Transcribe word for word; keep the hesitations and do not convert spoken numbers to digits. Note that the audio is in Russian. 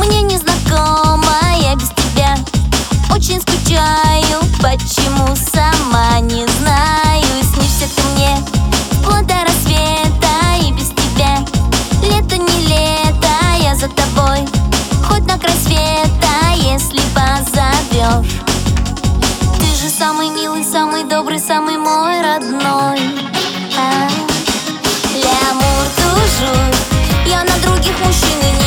мне не знакома я без тебя. Очень скучаю, почему сама не знаю. Снишься ты мне вплоть до рассвета, и без тебя лето не лето, я за тобой хоть на край света, если позовешь. Ты же самый милый, самый добрый, самый мой родной. А, L'amour toujours, я на других мужчин и не